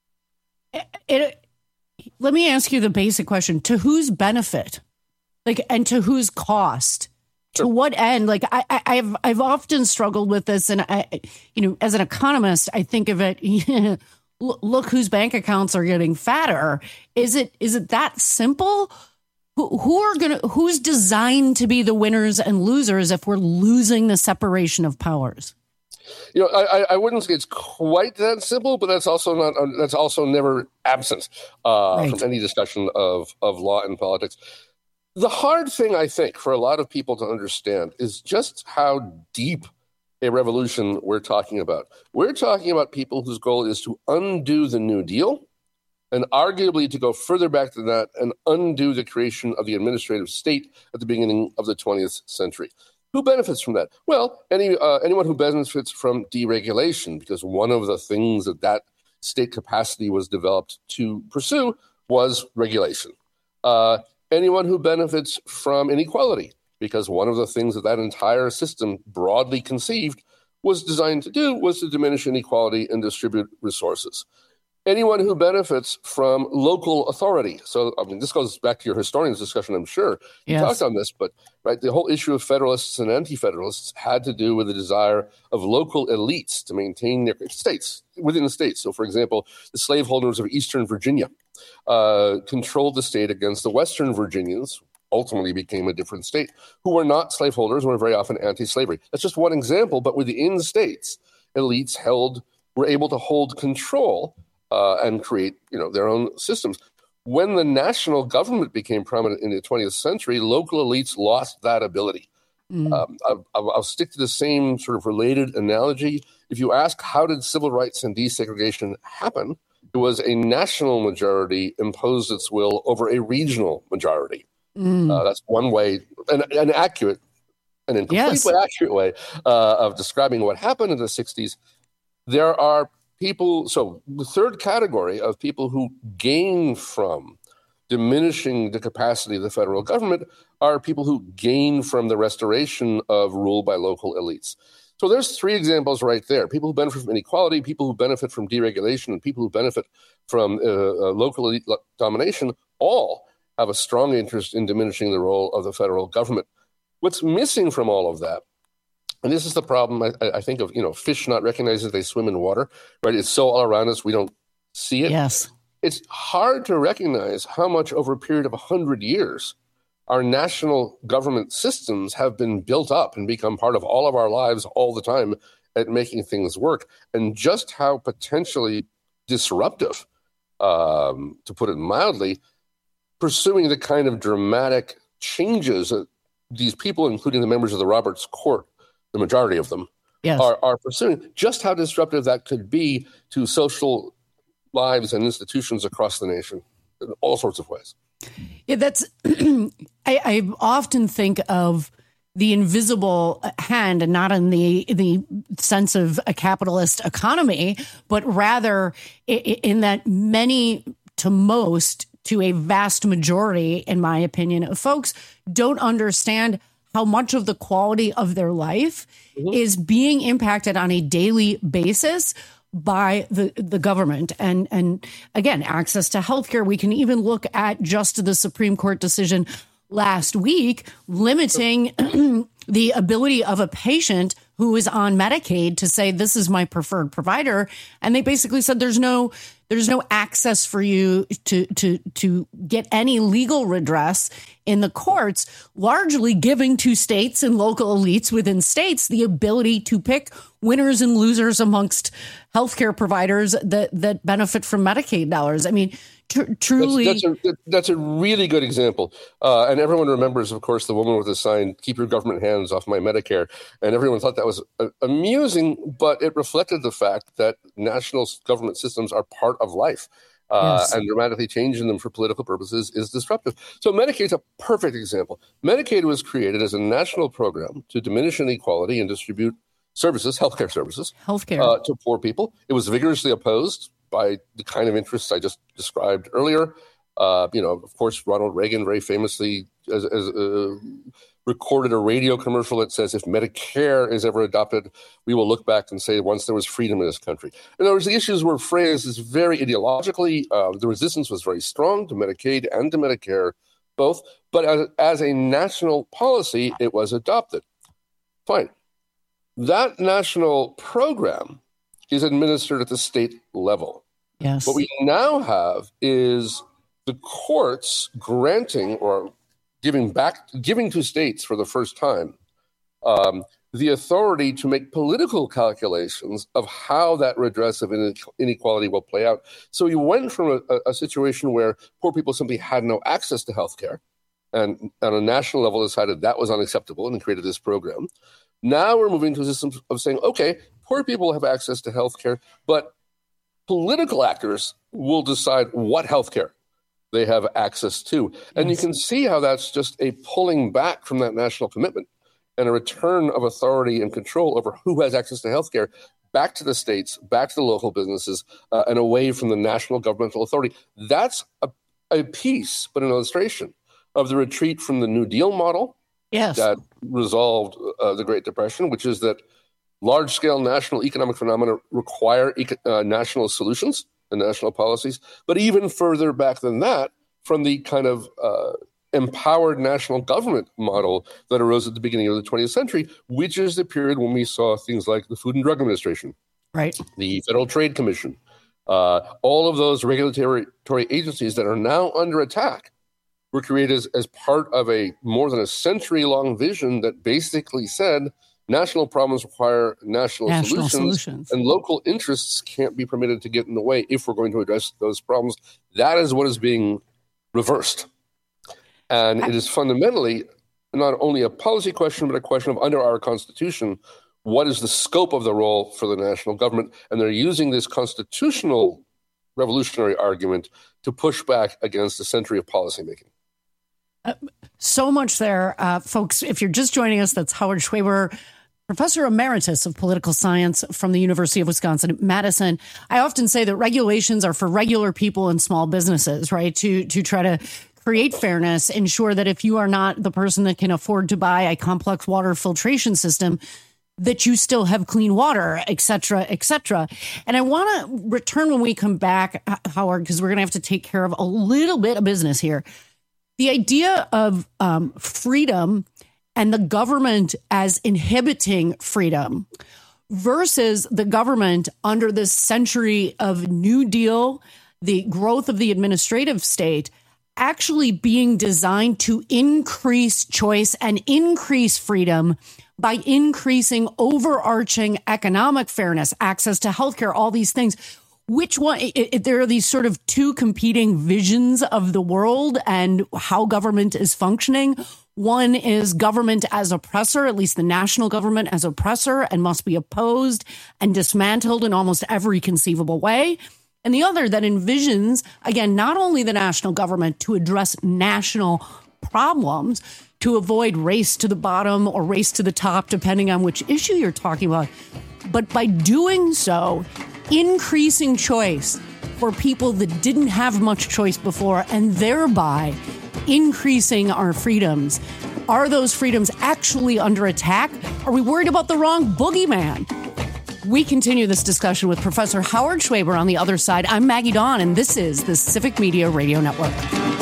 Let me ask you the basic question: to whose benefit, and to whose cost? Sure. To what end? I've often struggled with this, and as an economist, I think of it. Look whose bank accounts are getting fatter. Is it that simple? Who's designed to be the winners and losers if we're losing the separation of powers? I wouldn't say it's quite that simple, but that's also never absent from any discussion of law and politics. The hard thing, I think, for a lot of people to understand is just how deep a revolution we're talking about. We're talking about people whose goal is to undo the New Deal, and arguably to go further back than that and undo the creation of the administrative state at the beginning of the 20th century. Who benefits from that? Well, anyone who benefits from deregulation, because one of the things that state capacity was developed to pursue was regulation. Anyone who benefits from inequality, because one of the things that entire system, broadly conceived, was designed to do was to diminish inequality and distribute resources. Anyone who benefits from local authority. So, this goes back to your historian's discussion, I'm sure. You talked on this, but the whole issue of Federalists and Anti-Federalists had to do with the desire of local elites to maintain their states, within the states. So, for example, the slaveholders of Eastern Virginia controlled the state against the Western Virginians, ultimately became a different state, who were not slaveholders and were very often anti-slavery. That's just one example, but within states, elites were able to hold control and create, their own systems. When the national government became prominent in the 20th century, local elites lost that ability. I'll stick to the same sort of related analogy. If you ask how did civil rights and desegregation happen, it was a national majority imposed its will over a regional majority. That's one way, an accurate and a completely accurate way of describing what happened in the 60s. There are people, so the third category of people who gain from diminishing the capacity of the federal government are people who gain from the restoration of rule by local elites. So there's three examples right there. People who benefit from inequality, people who benefit from deregulation, and people who benefit from local elite domination all have a strong interest in diminishing the role of the federal government. What's missing from all of that, and this is the problem, I think, of fish not recognizing they swim in water, right? It's so all around us, we don't see it. Yes. It's hard to recognize how much over a period of 100 years our national government systems have been built up and become part of all of our lives all the time at making things work, and just how potentially disruptive, to put it mildly, pursuing the kind of dramatic changes that these people, including the members of the Roberts Court, the majority of them, are pursuing, just how disruptive that could be to social lives and institutions across the nation in all sorts of ways. Yeah, that's. I often think of the invisible hand, and not in the sense of a capitalist economy, but rather in that many to most, to a vast majority, in my opinion, of folks don't understand how much of the quality of their life is being impacted on a daily basis by the government. And again, access to healthcare. We can even look at just the Supreme Court decision last week limiting the ability of a patient who is on Medicaid to say, this is my preferred provider. And they basically said there's no access for you to get any legal redress in the courts, largely giving to states and local elites within states the ability to pick winners and losers amongst healthcare providers that benefit from Medicaid dollars. I mean, Truly. That's a really good example. And everyone remembers, of course, the woman with the sign, "Keep your government hands off my Medicare." And everyone thought that was amusing, but it reflected the fact that national government systems are part of life. And dramatically changing them for political purposes is disruptive. So Medicaid's a perfect example. Medicaid was created as a national program to diminish inequality and distribute services, healthcare services, to poor people. It was vigorously opposed by the kind of interests I just described earlier. Of course, Ronald Reagan very famously recorded a radio commercial that says, "If Medicare is ever adopted, we will look back and say once there was freedom in this country." In other words, the issues were phrased as very ideologically. The resistance was very strong to Medicaid and to Medicare, both. But as a national policy, it was adopted. Fine. That national program is administered at the state level. Yes. What we now have is the courts granting or giving to states for the first time the authority to make political calculations of how that redress of inequality will play out. So you went from a situation where poor people simply had no access to health care, and on a national level decided that was unacceptable and created this program. Now we're moving to a system of saying, okay, poor people have access to health care, but political actors will decide what health care they have access to. And you can see how that's just a pulling back from that national commitment and a return of authority and control over who has access to healthcare back to the states, back to the local businesses, and away from the national governmental authority. That's a piece, but an illustration of the retreat from the New Deal model that resolved the Great Depression, which is that large-scale national economic phenomena require national solutions and national policies, but even further back than that, from the kind of empowered national government model that arose at the beginning of the 20th century, which is the period when we saw things like the Food and Drug Administration, the Federal Trade Commission, all of those regulatory agencies that are now under attack were created as part of a more than a century-long vision that basically said national problems require national solutions, and local interests can't be permitted to get in the way if we're going to address those problems. That is what is being reversed. And it is fundamentally not only a policy question, but a question of, under our Constitution, what is the scope of the role for the national government? And they're using this constitutional revolutionary argument to push back against a century of policymaking. So much there. Folks, if you're just joining us, that's Howard Schwaber, Professor Emeritus of Political Science from the University of Wisconsin-Madison. I often say that regulations are for regular people and small businesses, right? To try to create fairness, ensure that if you are not the person that can afford to buy a complex water filtration system, that you still have clean water, et cetera, et cetera. And I want to return when we come back, Howard, because we're going to have to take care of a little bit of business here. The idea of freedom and the government as inhibiting freedom versus the government under this century of New Deal, the growth of the administrative state, actually being designed to increase choice and increase freedom by increasing overarching economic fairness, access to healthcare, all these things. Which one? There are these sort of two competing visions of the world and how government is functioning. One is government as oppressor, at least the national government as oppressor, and must be opposed and dismantled in almost every conceivable way. And the other that envisions, again, not only the national government to address national problems, to avoid race to the bottom or race to the top, depending on which issue you're talking about, but by doing so, increasing choice for people that didn't have much choice before, and thereby increasing our freedoms. Are those freedoms actually under attack? Are we worried about the wrong boogeyman? We continue this discussion with Professor Howard Schwaber on the other side. I'm Maggie Dawn, and this is the Civic Media Radio Network.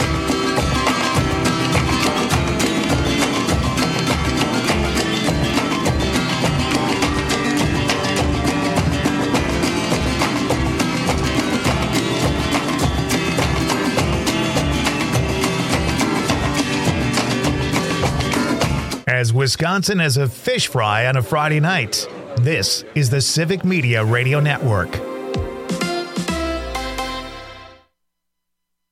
As Wisconsin as a fish fry on a Friday night. This is the Civic Media Radio Network.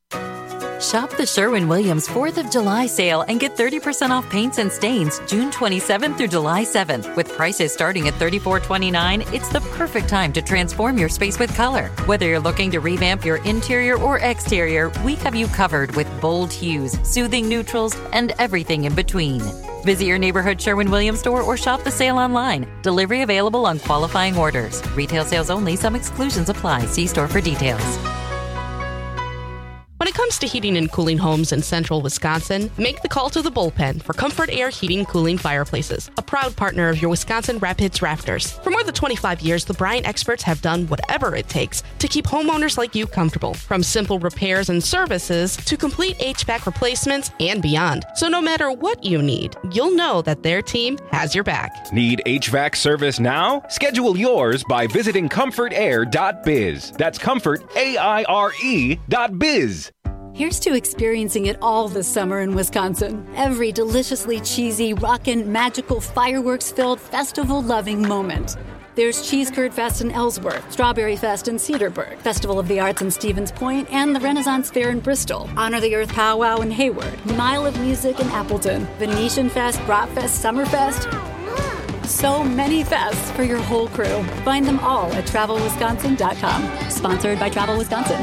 Shop the Sherwin-Williams 4th of July sale and get 30% off paints and stains June 27th through July 7th. With prices starting at $34.29, it's the perfect time to transform your space with color. Whether you're looking to revamp your interior or exterior, we have you covered with bold hues, soothing neutrals, and everything in between. Visit your neighborhood Sherwin-Williams store or shop the sale online. Delivery available on qualifying orders. Retail sales only. Some exclusions apply. See store for details. When it comes to heating and cooling homes in central Wisconsin, make the call to the bullpen for Comfort Air Heating Cooling Fireplaces, a proud partner of your Wisconsin Rapids Rafters. For more than 25 years, the Bryant experts have done whatever it takes to keep homeowners like you comfortable, from simple repairs and services to complete HVAC replacements and beyond. So no matter what you need, you'll know that their team has your back. Need HVAC service now? Schedule yours by visiting comfortair.biz. That's comfortaire.biz. Here's to experiencing it all this summer in Wisconsin. Every deliciously cheesy, rockin', magical, fireworks-filled, festival-loving moment. There's Cheese Curd Fest in Ellsworth, Strawberry Fest in Cedarburg, Festival of the Arts in Stevens Point, and the Renaissance Fair in Bristol, Honor the Earth Powwow in Hayward, Mile of Music in Appleton, Venetian Fest, Bratfest, Summerfest. So many fests for your whole crew. Find them all at TravelWisconsin.com. Sponsored by Travel Wisconsin.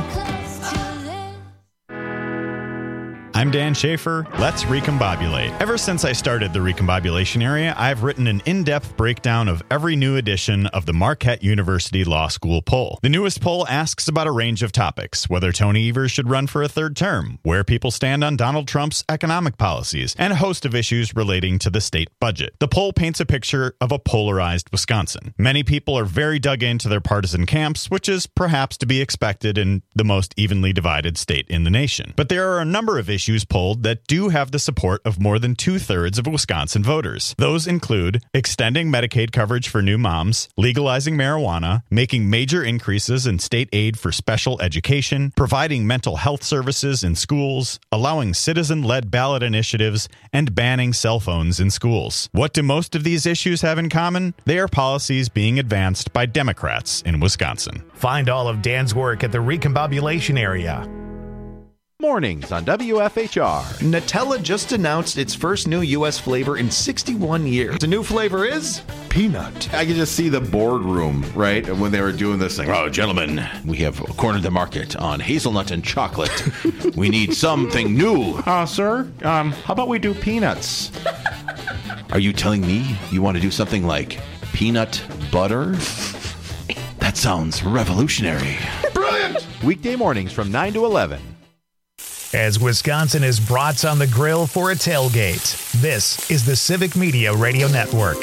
I'm Dan Schaefer. Let's recombobulate. Ever since I started the recombobulation area, I've written an in-depth breakdown of every new edition of the Marquette University Law School poll. The newest poll asks about a range of topics: whether Tony Evers should run for a third term, where people stand on Donald Trump's economic policies, and a host of issues relating to the state budget. The poll paints a picture of a polarized Wisconsin. Many people are very dug into their partisan camps, which is perhaps to be expected in the most evenly divided state in the nation. But there are a number of issues polled that do have the support of more than 2/3 of Wisconsin voters. Those include extending Medicaid coverage for new moms, legalizing marijuana, making major increases in state aid for special education, providing mental health services in schools, allowing citizen-led ballot initiatives, and banning cell phones in schools. What do most of these issues have in common? They are policies being advanced by Democrats in Wisconsin. Find all of Dan's work at the Recombobulation Area. Mornings on WFHR. Nutella just announced its first new U.S. flavor in 61 years. The new flavor is peanut. I could just see the boardroom, right? When they were doing this thing. Oh, gentlemen, we have cornered the market on hazelnut and chocolate. We need something new. Sir, how about we do peanuts? Are you telling me you want to do something like peanut butter? That sounds revolutionary. Brilliant! Weekday mornings from 9 to 11. As Wisconsin is brats on the grill for a tailgate, this is the Civic Media Radio Network.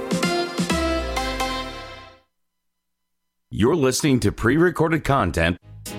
You're listening to pre-recorded content.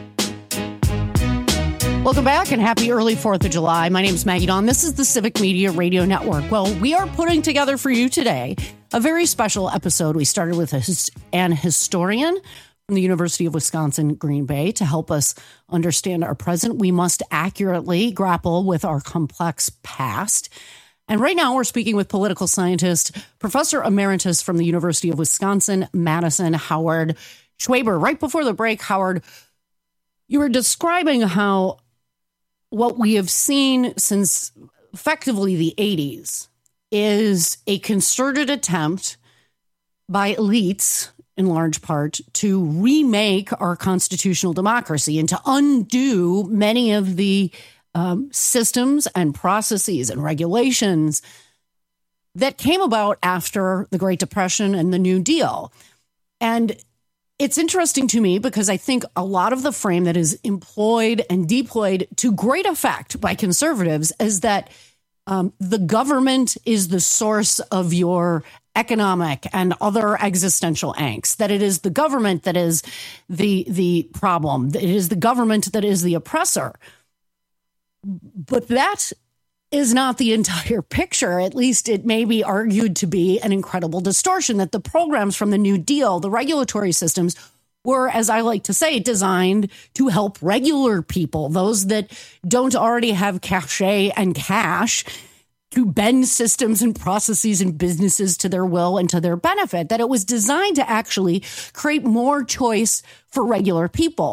Welcome back and happy early 4th of July. My name is Maggie Dawn. This is the Civic Media Radio Network. Well, we are putting together for you today a very special episode. We started with an historian from the University of Wisconsin, Green Bay. To help us understand our present, we must accurately grapple with our complex past. And right now we're speaking with political scientist, Professor Emeritus from the University of Wisconsin, Madison, Howard Schwaber. Right before the break, Howard, you were describing how what we have seen since effectively the 80s is a concerted attempt by elites, in large part, to remake our constitutional democracy and to undo many of the systems and processes and regulations that came about after the Great Depression and the New Deal. And it's interesting to me because I think a lot of the frame that is employed and deployed to great effect by conservatives is that the government is the source of your economic and other existential angst, that it is the government that is the problem, that it is the government that is the oppressor. But that is not the entire picture. At least it may be argued to be an incredible distortion, that the programs from the New Deal, the regulatory systems, were, as I like to say, designed to help regular people, those that don't already have cachet and cash, to bend systems and processes and businesses to their will and to their benefit, that it was designed to actually create more choice for regular people.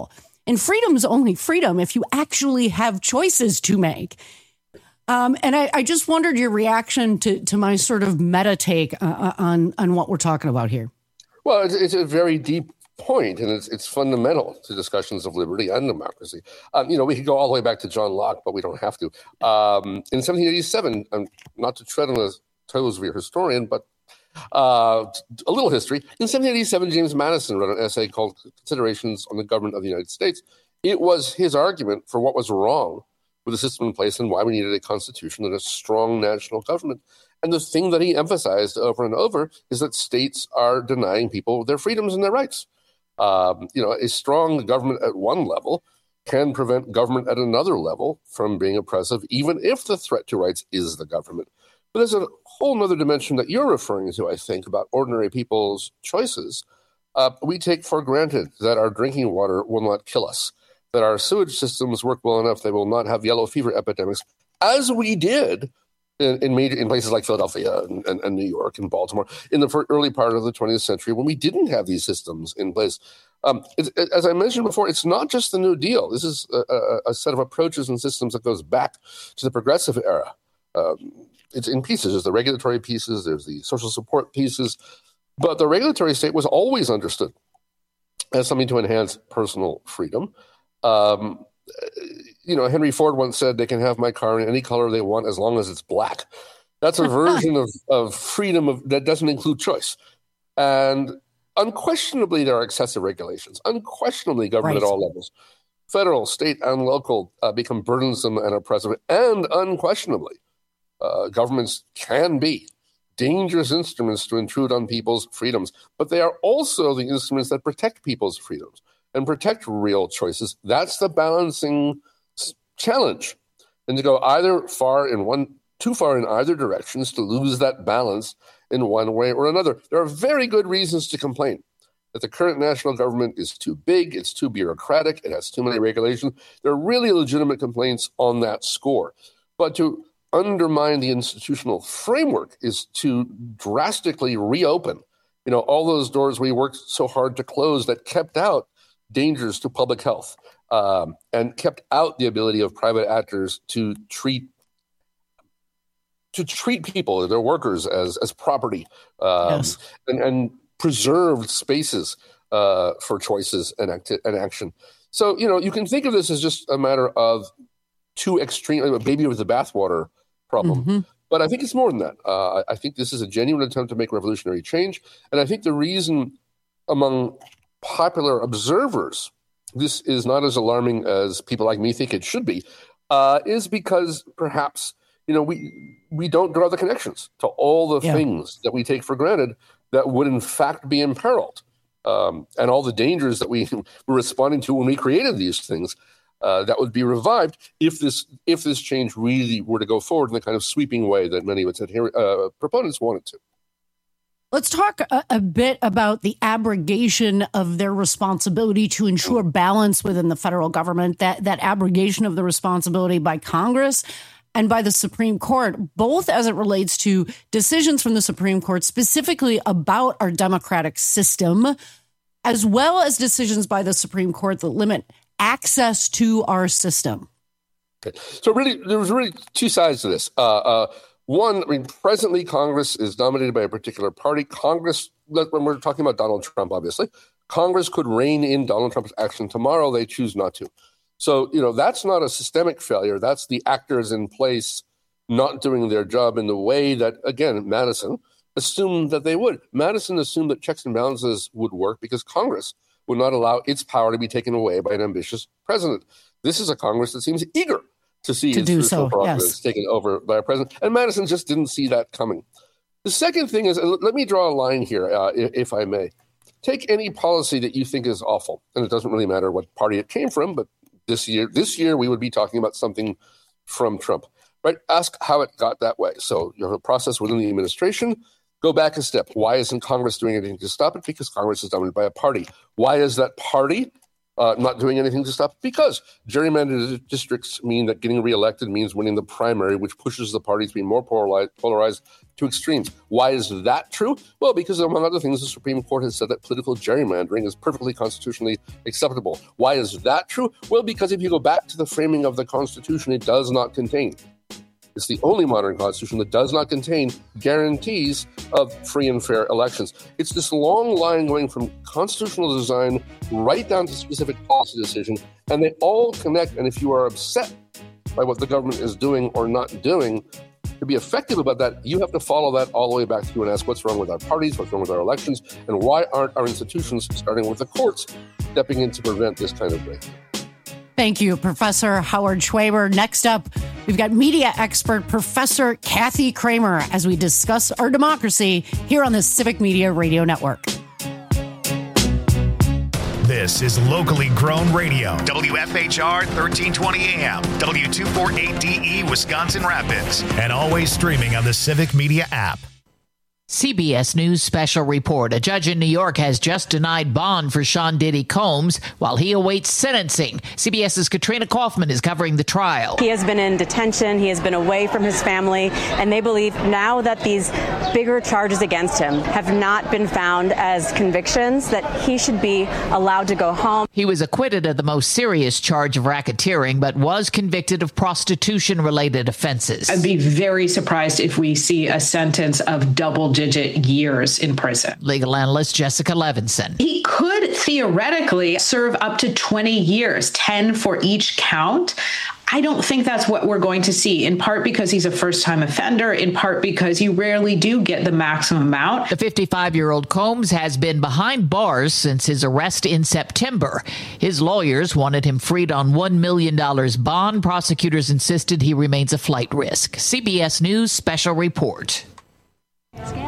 And freedom's only freedom if you actually have choices to make. And I just wondered your reaction to my sort of meta take on what we're talking about here. Well, it's a very deep point, and it's fundamental to discussions of liberty and democracy. We could go all the way back to John Locke, but we don't have to. In 1787, not to tread on the toes of your historian, but a little history. In 1787, James Madison wrote an essay called Considerations on the Government of the United States. It was his argument for what was wrong with the system in place and why we needed a constitution and a strong national government. And the thing that he emphasized over and over is that states are denying people their freedoms and their rights. A strong government at one level can prevent government at another level from being oppressive, even if the threat to rights is the government. But there's a whole other dimension that you're referring to, I think, about ordinary people's choices. We take for granted that our drinking water will not kill us, that our sewage systems work well enough, they will not have yellow fever epidemics, as we did in places like Philadelphia and New York and Baltimore in the early part of the 20th century when we didn't have these systems in place. As I mentioned before, it's not just the New Deal. This is a set of approaches and systems that goes back to the progressive era. It's in pieces. There's the regulatory pieces, there's the social support pieces, but the regulatory state was always understood as something to enhance personal freedom. Henry Ford once said they can have my car in any color they want as long as it's black. That's a version of freedom that doesn't include choice. And unquestionably, there are excessive regulations. Unquestionably, government at all levels, federal, state, and local, become burdensome and oppressive. And unquestionably, governments can be dangerous instruments to intrude on people's freedoms. But they are also the instruments that protect people's freedoms and protect real choices. That's the balancing challenge. And to go too far in either direction is to lose that balance in one way or another. There are very good reasons to complain that the current national government is too big, it's too bureaucratic, it has too many regulations. There are really legitimate complaints on that score. But to undermine the institutional framework is to drastically reopen, all those doors we worked so hard to close that kept out dangers to public health and kept out the ability of private actors to treat people, their workers, as property, and preserved spaces for choices and action. So, you can think of this as just a matter of too extreme, a baby with the bathwater problem. Mm-hmm. But I think it's more than that. I think this is a genuine attempt to make revolutionary change. And I think the reason among popular observers this is not as alarming as people like me think it should be, is because perhaps, we don't draw the connections to all the things that we take for granted that would in fact be imperiled, and all the dangers that we were responding to when we created these things that would be revived if this change really were to go forward in the kind of sweeping way that many of its proponents wanted to. Let's talk a bit about the abrogation of their responsibility to ensure balance within the federal government, that abrogation of the responsibility by Congress and by the Supreme Court, both as it relates to decisions from the Supreme Court specifically about our democratic system, as well as decisions by the Supreme Court that limit access to our system. Okay. So really, there was really two sides to this. One, presently Congress is dominated by a particular party. Congress, when we're talking about Donald Trump, obviously, Congress could rein in Donald Trump's action tomorrow. They choose not to. So, that's not a systemic failure. That's the actors in place not doing their job in the way that, again, Madison assumed that they would. Madison assumed that checks and balances would work because Congress would not allow its power to be taken away by an ambitious president. This is a Congress that seems eager to see its crucial prerogatives taken over by a president. And Madison just didn't see that coming. The second thing is, let me draw a line here, if I may. Take any policy that you think is awful, and it doesn't really matter what party it came from, but this year we would be talking about something from Trump, right? Ask how it got that way. So you have a process within the administration. Go back a step. Why isn't Congress doing anything to stop it? Because Congress is dominated by a party. Why is that party not doing anything to stop it, because gerrymandered districts mean that getting reelected means winning the primary, which pushes the party to be more polarized to extremes. Why is that true? Well, because among other things, the Supreme Court has said that political gerrymandering is perfectly constitutionally acceptable. Why is that true? Well, because if you go back to the framing of the Constitution, it does not contain. It's the only modern constitution that does not contain guarantees of free and fair elections. It's this long line going from constitutional design right down to specific policy decision, and they all connect. And if you are upset by what the government is doing or not doing, to be effective about that, you have to follow that all the way back through and ask what's wrong with our parties, what's wrong with our elections, and why aren't our institutions, starting with the courts, stepping in to prevent this kind of thing. Thank you, Professor Howard Schwaber. Next up, we've got media expert Professor Kathy Kramer as we discuss our democracy here on the Civic Media Radio Network. This is locally grown radio. WFHR 1320 AM, W248DE, Wisconsin Rapids, and always streaming on the Civic Media app. CBS News special report. A judge in New York has just denied bond for Sean Diddy Combs while he awaits sentencing. CBS's Katrina Kaufman is covering the trial. He has been in detention. He has been away from his family. And they believe now that these bigger charges against him have not been found as convictions, that he should be allowed to go home. He was acquitted of the most serious charge of racketeering, but was convicted of prostitution-related offenses. I'd be very surprised if we see a sentence of double-digit years in prison. Legal analyst Jessica Levinson. He could theoretically serve up to 20 years, 10 for each count. I don't think that's what we're going to see, in part because he's a first-time offender, in part because you rarely do get the maximum amount. The 55-year-old Combs has been behind bars since his arrest in September. His lawyers wanted him freed on $1 million bond. Prosecutors insisted he remains a flight risk. CBS News special report.